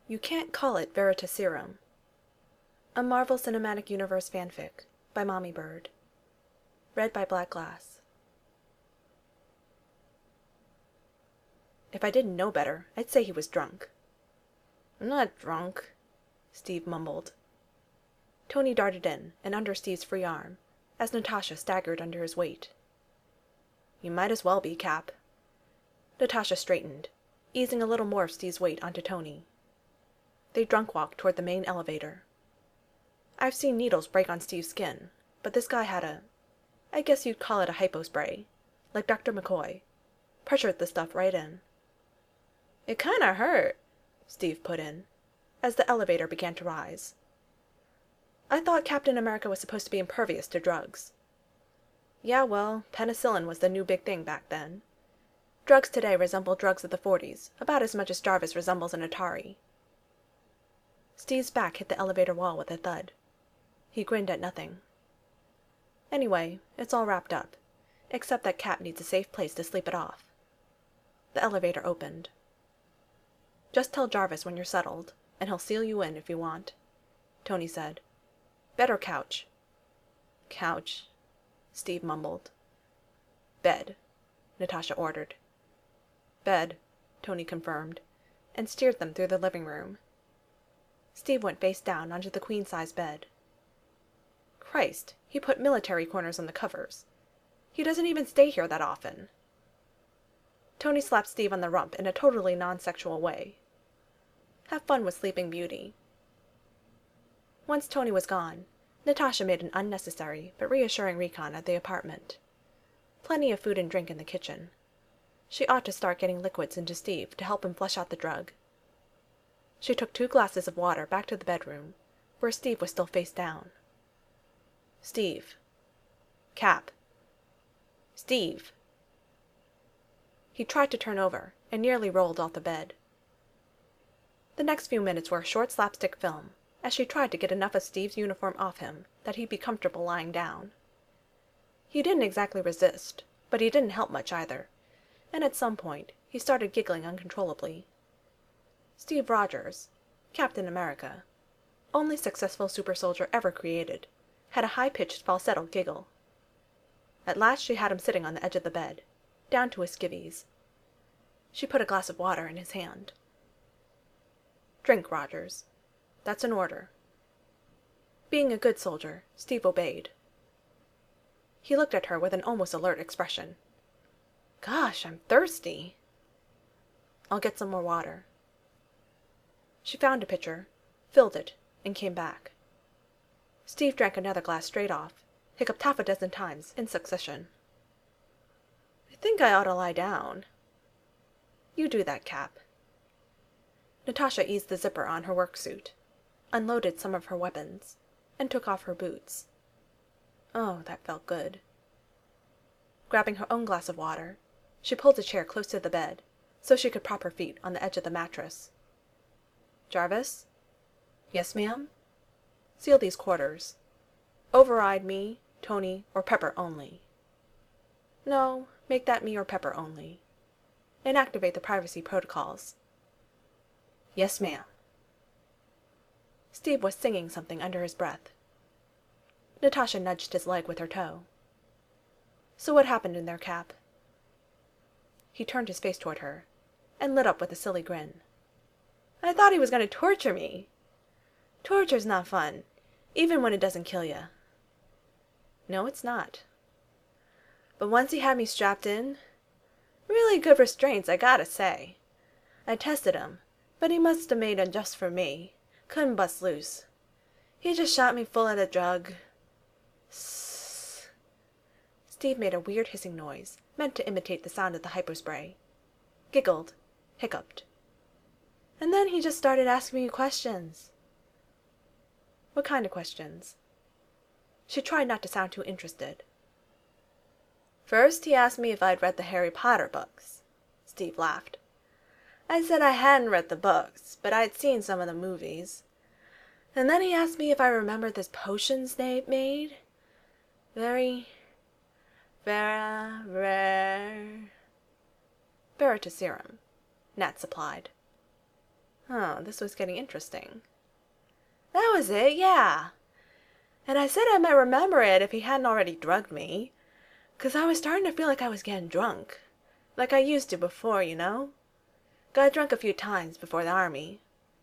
You Can't Call It Veritaserum. A Marvel Cinematic Universe fanfic by Mommy Bird. Read by Black Glass. If I didn't know better, I'd say he was drunk. I'm not drunk, Steve mumbled. Tony darted in and under Steve's free arm, as Natasha staggered under his weight. You might as well be, Cap. Natasha straightened, easing a little more of Steve's weight onto Tony. They drunk walked toward the main elevator. I've seen needles break on Steve's skin, but this guy had I guess you'd call it a hypospray, like Dr. McCoy. Pressured the stuff right in. It kinda hurt, Steve put in, as the elevator began to rise. I thought Captain America was supposed to be impervious to drugs. Yeah, well, penicillin was the new big thing back then. Drugs today resemble drugs of the 40s, about as much as Jarvis resembles an Atari. Steve's back hit the elevator wall with a thud. He grinned at nothing. Anyway, it's all wrapped up, except that Cap needs a safe place to sleep it off. The elevator opened. Just tell Jarvis when you're settled, and he'll seal you in if you want, Tony said. Bed or couch? Couch, Steve mumbled. Bed, Natasha ordered. Bed, Tony confirmed, and steered them through the living room. Steve went face down onto the queen-size bed. Christ, he put military corners on the covers. He doesn't even stay here that often. Tony slapped Steve on the rump in a totally non-sexual way. Have fun with Sleeping Beauty. Once Tony was gone, Natasha made an unnecessary but reassuring recon of the apartment. Plenty of food and drink in the kitchen. She ought to start getting liquids into Steve to help him flush out the drug. She took 2 glasses of water back to the bedroom, where Steve was still face down. Steve. Cap. Steve. He tried to turn over and nearly rolled off the bed. The next few minutes were a short slapstick film, as she tried to get enough of Steve's uniform off him that he'd be comfortable lying down. He didn't exactly resist, but he didn't help much either, and at some point he started giggling uncontrollably. Steve Rogers, Captain America, only successful super soldier ever created, had a high-pitched falsetto giggle. At last she had him sitting on the edge of the bed, down to his skivvies. She put a glass of water in his hand. Drink, Rogers. That's an order. Being a good soldier, Steve obeyed. He looked at her with an almost alert expression. Gosh, I'm thirsty. I'll get some more water. She found a pitcher, filled it, and came back. Steve drank another glass straight off, hiccuped half a dozen times in succession. I think I ought to lie down. You do that, Cap. Natasha eased the zipper on her work suit, unloaded some of her weapons, and took off her boots. Oh, that felt good. Grabbing her own glass of water, she pulled a chair close to the bed, so she could prop her feet on the edge of the mattress. Jarvis? Yes, ma'am? Seal these quarters. Override me, Tony, or Pepper only. No, make that me or Pepper only. And activate the privacy protocols. Yes, ma'am. Steve was singing something under his breath. Natasha nudged his leg with her toe. So what happened in there, Cap? He turned his face toward her, and lit up with a silly grin. I thought he was going to torture me. Torture's not fun, even when it doesn't kill you. No, it's not. But once he had me strapped in, really good restraints, I gotta say. I tested him, but he must have made 'em just for me. Couldn't bust loose. He just shot me full of the drug. Sssss. Steve made a weird hissing noise, meant to imitate the sound of the hypospray. Giggled, hiccuped. And then he just started asking me questions. What kind of questions? She tried not to sound too interested. First, he asked me if I'd read the Harry Potter books. Steve laughed. I said I hadn't read the books, but I'd seen some of the movies. And then he asked me if I remembered this potions they made. Very rare. Veritaserum, Nat supplied. This was getting interesting. That was it, yeah. And I said I might remember it if he hadn't already drugged me. 'Cause I was starting to feel like I was getting drunk. Like I used to before, you know? Got drunk a few times before the army.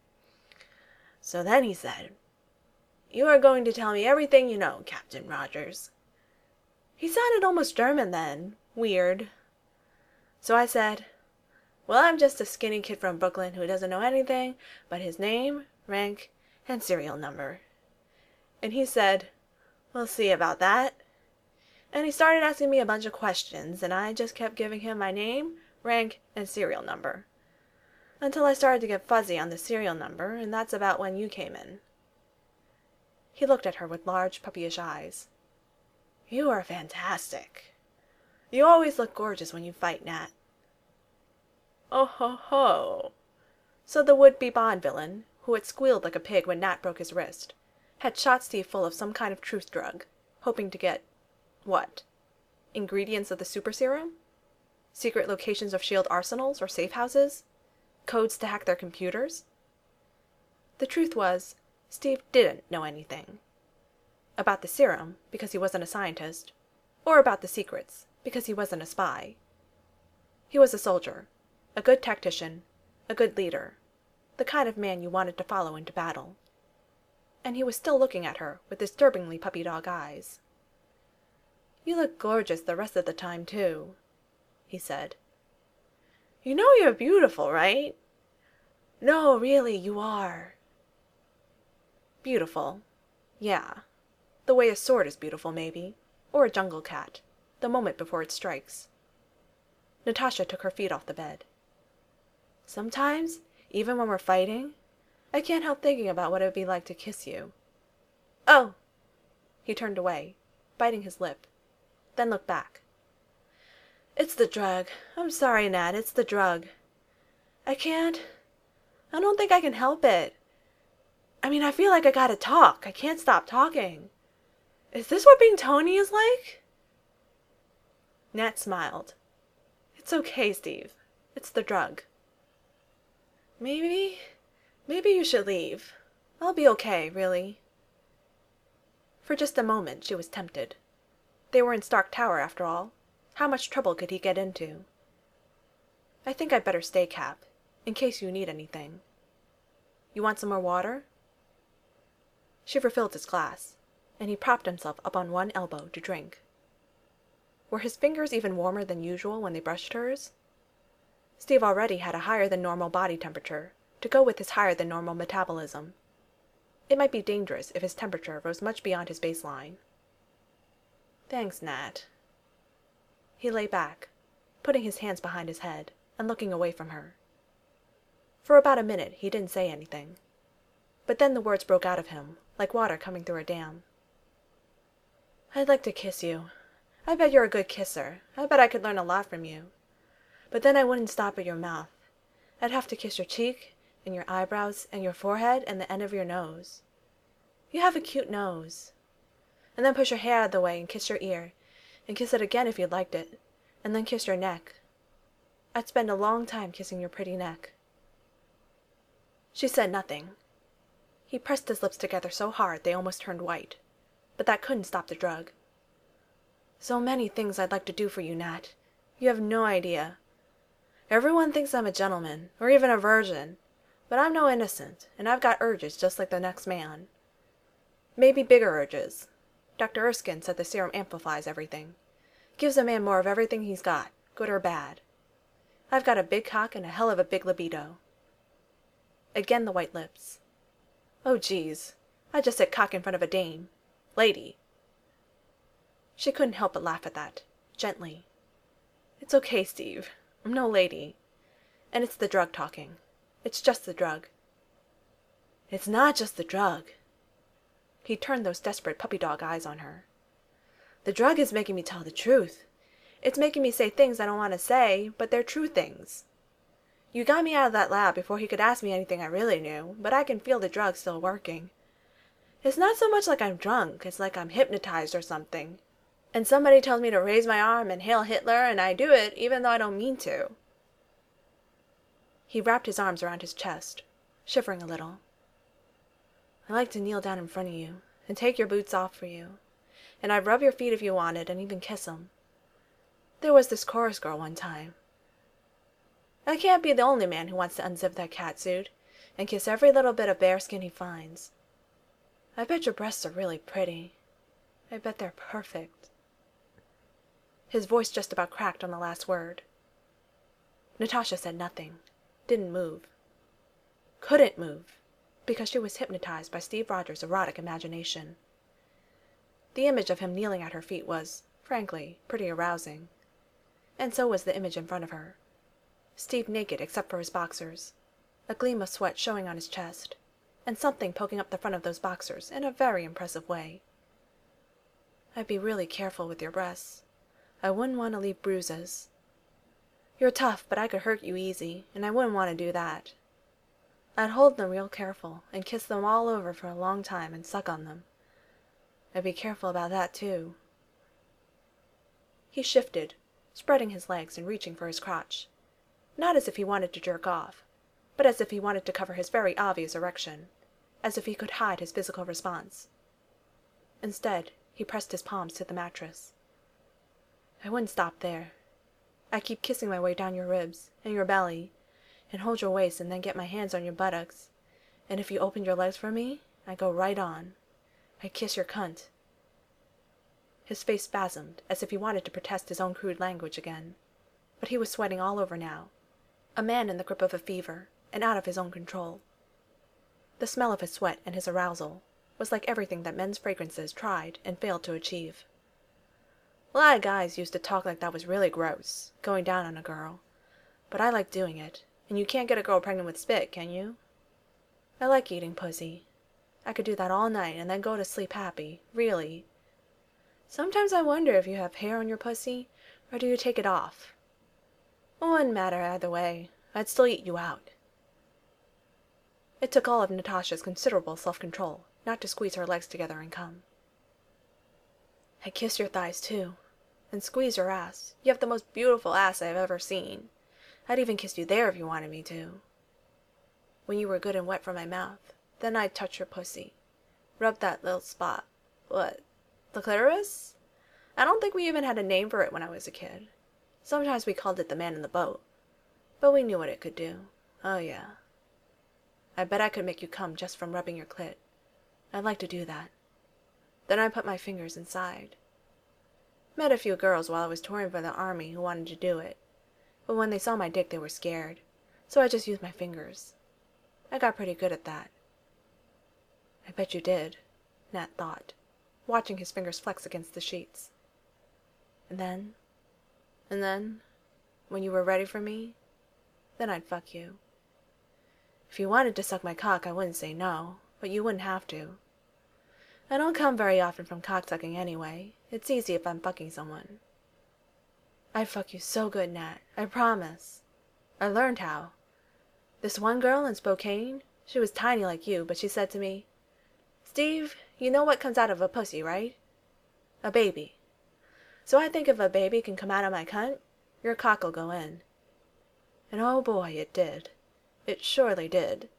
So then he said, "You are going to tell me everything you know, Captain Rogers." He sounded almost German then. Weird. So I said, "Well, I'm just a skinny kid from Brooklyn who doesn't know anything but his name, rank, and serial number." And he said, "We'll see about that." And he started asking me a bunch of questions, and I just kept giving him my name, rank, and serial number. Until I started to get fuzzy on the serial number, and that's about when you came in. He looked at her with large, puppyish eyes. "You are fantastic. You always look gorgeous when you fight, Nat." Oh ho ho! So the would-be Bond villain, who had squealed like a pig when Nat broke his wrist, had shot Steve full of some kind of truth drug, hoping to get, what? Ingredients of the super serum? Secret locations of S.H.I.E.L.D. arsenals or safe houses? Codes to hack their computers? The truth was, Steve didn't know anything. About the serum, because he wasn't a scientist, or about the secrets, because he wasn't a spy. He was a soldier, a good tactician, a good leader, the kind of man you wanted to follow into battle. And he was still looking at her with disturbingly puppy-dog eyes. "You look gorgeous the rest of the time, too," he said. "You know you're beautiful, right?" "No, really, you are." Beautiful. Yeah. The way a sword is beautiful, maybe. Or a jungle cat. The moment before it strikes. Natasha took her feet off the bed. "Sometimes, even when we're fighting, I can't help thinking about what it would be like to kiss you." "Oh!" He turned away, biting his lip, then looked back. "It's the drug. I'm sorry, Nat, it's the drug. I don't think I can help it. I mean, I feel like I gotta talk. I can't stop talking. Is this what being Tony is like?" Nat smiled. "It's okay, Steve. It's the drug." Maybe you should leave. I'll be okay, really." For just a moment she was tempted. They were in Stark Tower, after all. How much trouble could he get into? "I think I'd better stay, Cap, in case you need anything. You want some more water?" She refilled his glass, and he propped himself up on one elbow to drink. Were his fingers even warmer than usual when they brushed hers? Steve already had a higher-than-normal body temperature, to go with his higher-than-normal metabolism. It might be dangerous if his temperature rose much beyond his baseline. "Thanks, Nat." He lay back, putting his hands behind his head and looking away from her. For about a minute he didn't say anything. But then the words broke out of him, like water coming through a dam. "I'd like to kiss you. I bet you're a good kisser. I bet I could learn a lot from you. But then I wouldn't stop at your mouth. I'd have to kiss your cheek, and your eyebrows, and your forehead, and the end of your nose. You have a cute nose. And then push your hair out of the way and kiss your ear, and kiss it again if you'd liked it, and then kiss your neck. I'd spend a long time kissing your pretty neck." She said nothing. He pressed his lips together so hard they almost turned white, but that couldn't stop the drug. "So many things I'd like to do for you, Nat. You have no idea. Everyone thinks I'm a gentleman, or even a virgin, but I'm no innocent, and I've got urges just like the next man. Maybe bigger urges. Dr. Erskine said the serum amplifies everything. Gives a man more of everything he's got, good or bad. I've got a big cock and a hell of a big libido." Again the white lips. "Oh, geez. I just said cock in front of a dame. Lady." She couldn't help but laugh at that, gently. "It's okay, Steve. I'm no lady. And it's the drug talking. It's just the drug." "It's not just the drug." He turned those desperate puppy-dog eyes on her. "The drug is making me tell the truth. It's making me say things I don't want to say, but they're true things. You got me out of that lab before he could ask me anything I really knew, but I can feel the drug still working. It's not so much like I'm drunk, it's like I'm hypnotized or something. And somebody tells me to raise my arm and hail Hitler, and I do it even though I don't mean to." He wrapped his arms around his chest, shivering a little. "I like to kneel down in front of you, and take your boots off for you, and I'd rub your feet if you wanted, and even kiss 'em. There was this chorus girl one time. I can't be the only man who wants to unzip that catsuit, and kiss every little bit of bearskin he finds. I bet your breasts are really pretty. I bet they're perfect." His voice just about cracked on the last word. Natasha said nothing, didn't move. Couldn't move, because she was hypnotized by Steve Rogers' erotic imagination. The image of him kneeling at her feet was, frankly, pretty arousing. And so was the image in front of her. Steve naked except for his boxers, a gleam of sweat showing on his chest, and something poking up the front of those boxers in a very impressive way. "I'd be really careful with your breasts. I wouldn't want to leave bruises. You're tough, but I could hurt you easy, and I wouldn't want to do that. I'd hold them real careful, and kiss them all over for a long time, and suck on them. I'd be careful about that, too." He shifted, spreading his legs and reaching for his crotch, not as if he wanted to jerk off, but as if he wanted to cover his very obvious erection, as if he could hide his physical response. Instead, he pressed his palms to the mattress. "I wouldn't stop there. I'd keep kissing my way down your ribs, and your belly, and hold your waist and then get my hands on your buttocks, and if you opened your legs for me, I'd go right on. I'd kiss your cunt." His face spasmed, as if he wanted to protest his own crude language again, but he was sweating all over now, a man in the grip of a fever, and out of his own control. The smell of his sweat and his arousal was like everything that men's fragrances tried and failed to achieve. A lot of guys used to talk like that was really gross, going down on a girl, but I like doing it, and you can't get a girl pregnant with spit, can you? I like eating pussy. I could do that all night and then go to sleep happy, really. Sometimes I wonder if you have hair on your pussy, or do you take it off? It wouldn't matter either way. I'd still eat you out. It took all of Natasha's considerable self-control not to squeeze her legs together and come. "I'd kiss your thighs, too, and squeeze your ass. You have the most beautiful ass I've ever seen. I'd even kiss you there if you wanted me to. When you were good and wet from my mouth, then I'd touch your pussy. Rub that little spot. What? The clitoris? I don't think we even had a name for it when I was a kid. Sometimes we called it the man in the boat. But we knew what it could do. Oh, yeah. I bet I could make you come just from rubbing your clit. I'd like to do that. Then I'd put my fingers inside. Met a few girls while I was touring for the army who wanted to do it. But when they saw my dick, they were scared. So I just used my fingers. I got pretty good at that." "I bet you did," Nat thought, watching his fingers flex against the sheets. And then, when you were ready for me, then I'd fuck you. If you wanted to suck my cock, I wouldn't say no, but you wouldn't have to. I don't come very often from cocksucking anyway. It's easy if I'm fucking someone. I'd fuck you so good, Nat, I promise. I learned how. This one girl in Spokane, she was tiny like you, but she said to me, 'Steve, you know what comes out of a pussy, right? A baby. So I think if a baby can come out of my cunt, your cock'll go in.' And oh boy, it did. It surely did."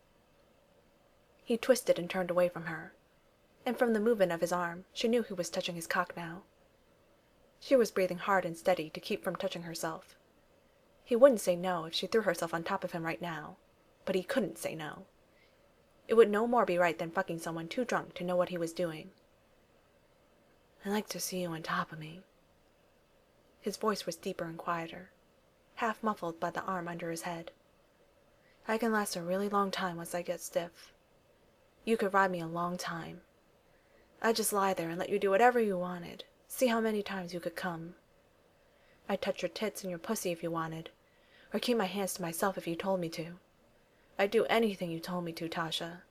He twisted and turned away from her, and from the movement of his arm, she knew he was touching his cock now. She was breathing hard and steady to keep from touching herself. He wouldn't say no if she threw herself on top of him right now, but he couldn't say no. It would no more be right than fucking someone too drunk to know what he was doing. "I'd like to see you on top of me." His voice was deeper and quieter, half muffled by the arm under his head. "I can last a really long time once I get stiff. You could ride me a long time. I'd just lie there and let you do whatever you wanted, see how many times you could come. I'd touch your tits and your pussy if you wanted, or keep my hands to myself if you told me to. I'd do anything you told me to, Tasha."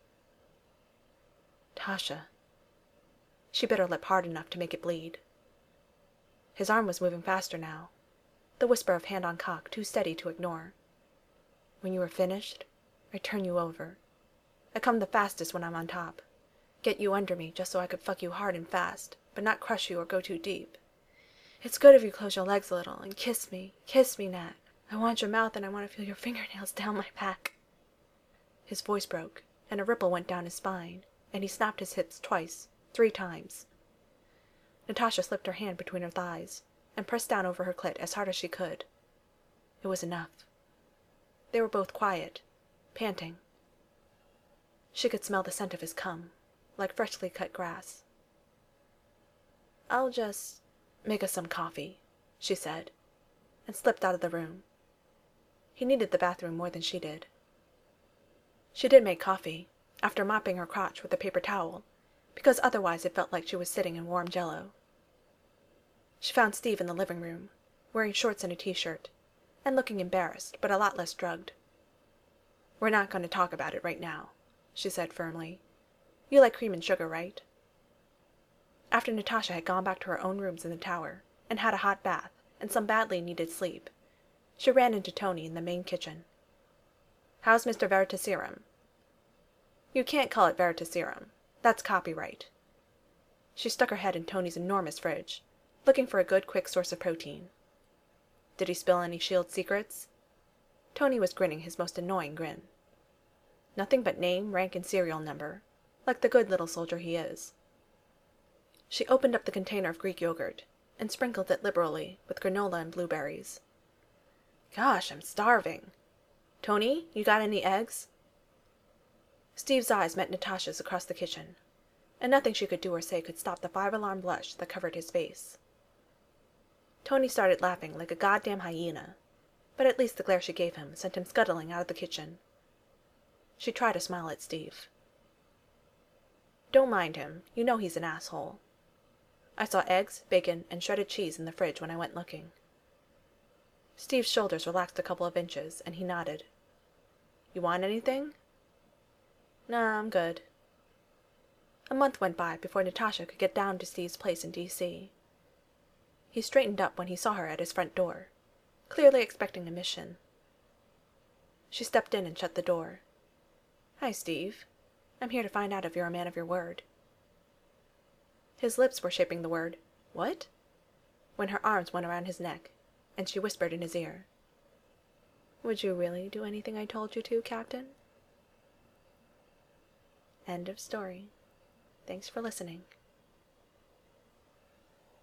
Tasha. She bit her lip hard enough to make it bleed. His arm was moving faster now, the whisper of hand on cock too steady to ignore. "When you were finished, I'd turn you over. I come the fastest when I'm on top. Get you under me just so I could fuck you hard and fast, but not crush you or go too deep. It's good if you close your legs a little and kiss me, Nat. I want your mouth and I want to feel your fingernails down my back." His voice broke, and a ripple went down his spine, and he snapped his hips twice, 3 times. Natasha slipped her hand between her thighs, and pressed down over her clit as hard as she could. It was enough. They were both quiet, panting. She could smell the scent of his cum, like freshly cut grass. "I'll just make us some coffee," she said, and slipped out of the room. He needed the bathroom more than she did. She did make coffee, after mopping her crotch with a paper towel, because otherwise it felt like she was sitting in warm jello. She found Steve in the living room, wearing shorts and a t-shirt, and looking embarrassed, but a lot less drugged. "We're not going to talk about it right now," she said firmly. "You like cream and sugar, right?" After Natasha had gone back to her own rooms in the tower, and had a hot bath, and some badly needed sleep, she ran into Tony in the main kitchen. "How's Mr. Veritaserum?" "You can't call it Veritaserum. That's copyright." She stuck her head in Tony's enormous fridge, looking for a good quick source of protein. "Did he spill any Shield secrets?" Tony was grinning his most annoying grin. "Nothing but name, rank, and serial number, like the good little soldier he is." She opened up the container of Greek yogurt, and sprinkled it liberally with granola and blueberries. "Gosh, I'm starving. Tony, you got any eggs?" Steve's eyes met Natasha's across the kitchen, and nothing she could do or say could stop the 5-alarm blush that covered his face. Tony started laughing like a goddamn hyena, but at least the glare she gave him sent him scuttling out of the kitchen. She tried to smile at Steve. "Don't mind him. You know he's an asshole. I saw eggs, bacon, and shredded cheese in the fridge when I went looking." Steve's shoulders relaxed a couple of inches, and he nodded. "You want anything?" "Nah, I'm good." A month went by before Natasha could get down to Steve's place in D.C. He straightened up when he saw her at his front door, clearly expecting a mission. She stepped in and shut the door. "Hi, Steve. I'm here to find out if you're a man of your word." His lips were shaping the word, "What?" when her arms went around his neck, and she whispered in his ear, "Would you really do anything I told you to, Captain?" End of story. Thanks for listening.